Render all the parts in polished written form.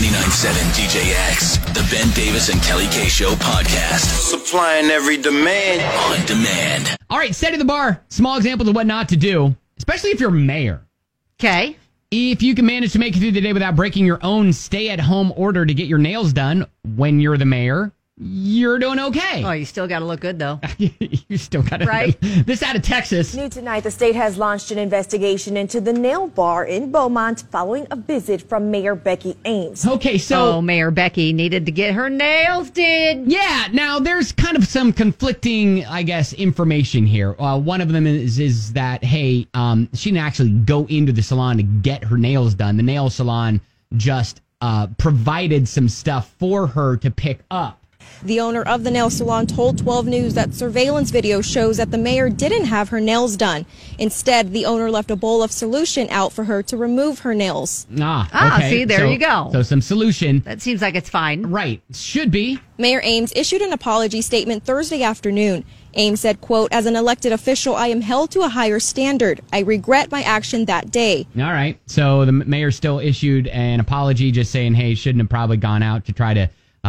99.7 DJX, the Ben Davis and Kelly K Show podcast. Supplying every demand. On demand. All right, setting the bar. Small examples of what not to do, especially if you're mayor. Okay. If you can manage to make it through the day without breaking your own stay-at-home order to get your nails done when you're the mayor, you're doing okay. Oh, you still got to look good, though. You still got to. Right? This out of Texas. New tonight, the state has launched an investigation into the nail bar in Beaumont following a visit from Mayor Becky Ames. Okay, so... Oh, Mayor Becky needed to get her nails did. Yeah, now there's kind of some conflicting, I guess, information here. One of them is that, hey, she didn't actually go into the salon to get her nails done. The nail salon just provided some stuff for her to pick up. The owner of the nail salon told 12 News that surveillance video shows that the mayor didn't have her nails done. Instead, the owner left a bowl of solution out for her to remove her nails. Okay. See, there you go. So some solution. That seems like it's fine. Right. Should be. Mayor Ames issued an apology statement Thursday afternoon. Ames said, quote, "As an elected official, I am held to a higher standard. I regret my action that day." All right. So the mayor still issued an apology just saying, hey, shouldn't have probably gone out to try to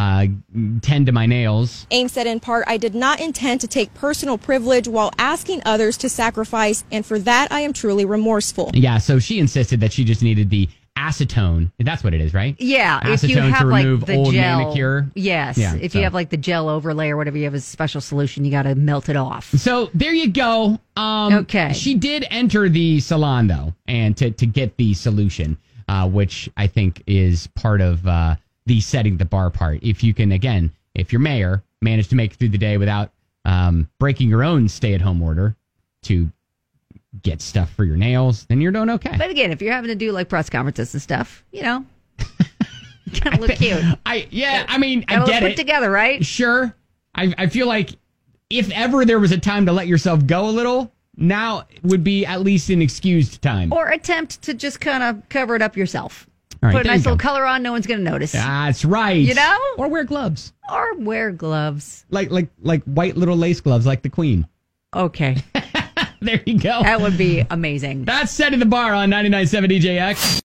tend to my nails. Ames said in part, "I did not intend to take personal privilege while asking others to sacrifice, and for that I am truly remorseful." Yeah, so she insisted that she just needed the acetone. That's what it is, right? Yeah, acetone if you have to remove like the old gel, manicure. Yes, Yeah, if so. you have like the gel overlay or whatever, you have a special solution. You got to melt it off. So there you go. Okay. She did enter the salon though, and to get the solution, which I think is part of the setting the bar part. If you can, again, if you're mayor, manage to make it through the day without breaking your own stay-at-home order to get stuff for your nails, then you're doing okay. But again, if you're having to do like press conferences and stuff, you know, you gotta look cute. I get Put it. together, right? Sure. I feel like if ever there was a time to let yourself go a little, now would be at least an excused time. Or attempt to just kind of cover it up yourself. All right, Put a there you nice little go. color on, no one's going to notice. That's right. You know? Or wear gloves. Or wear gloves. Like white little lace gloves like the Queen. Okay. There you go. That would be amazing. That's setting the bar on 99.7 DJX.